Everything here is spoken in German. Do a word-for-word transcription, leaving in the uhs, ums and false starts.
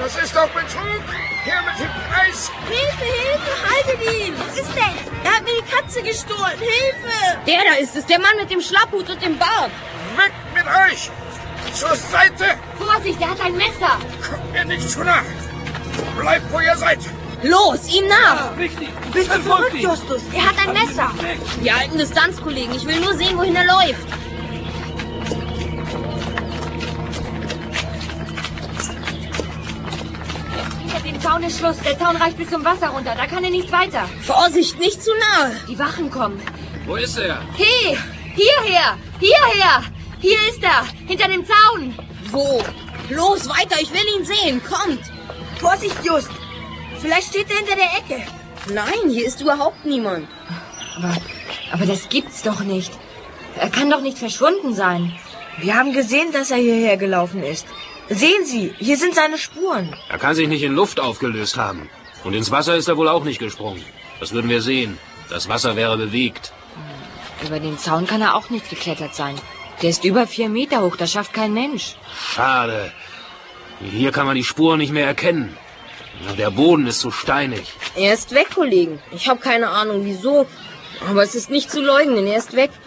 Das ist doch Betrug! Her mit dem Preis! Hilfe, Hilfe, haltet ihn! Was ist denn? Er hat mir die Katze gestohlen! Hilfe! Der da ist es, der Mann mit dem Schlapphut und dem Bart. Weg mit euch! Zur Seite! Vorsicht, der hat ein Messer. Kommt mir nicht zu nah! Bleibt, wo ihr seid! Los, ihm nach! Richtig. Bist du verrückt, Justus? Er hat ein Messer! Wir halten Distanz, Kollegen. Ich will nur sehen, wohin er läuft. Hinter dem Zaun ist Schluss. Der Zaun reicht bis zum Wasser runter. Da kann er nicht weiter. Vorsicht, nicht zu nahe. Die Wachen kommen. Wo ist er? Hey, hierher! Hierher! Hier ist er! Hinter dem Zaun! Wo? Los, weiter, ich will ihn sehen. Kommt. Vorsicht, Just! Vielleicht steht er hinter der Ecke. Nein, hier ist überhaupt niemand. Aber, aber das gibt's doch nicht. Er kann doch nicht verschwunden sein. Wir haben gesehen, dass er hierher gelaufen ist. Sehen Sie, hier sind seine Spuren. Er kann sich nicht in Luft aufgelöst haben. Und ins Wasser ist er wohl auch nicht gesprungen. Das würden wir sehen. Das Wasser wäre bewegt. Über den Zaun kann er auch nicht geklettert sein. Der ist über vier Meter hoch, das schafft kein Mensch. Schade. Hier kann man die Spuren nicht mehr erkennen. Der Boden ist zu steinig. Er ist weg, Kollegen. Ich habe keine Ahnung, wieso. Aber es ist nicht zu leugnen, er ist weg.